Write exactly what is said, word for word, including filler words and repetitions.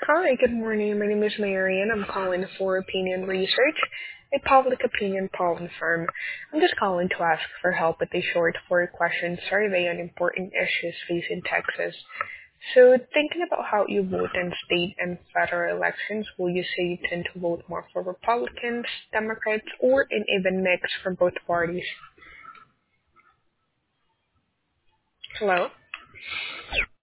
Hi, good morning. My name is Mary and I'm calling for Opinion Research, a public opinion polling firm. I'm just calling to ask for help with a short four-question survey on important issues facing Texas. So, thinking about how you vote in state and federal elections, will you say you tend to vote more for Republicans, Democrats, or an even mix from both parties? Hello?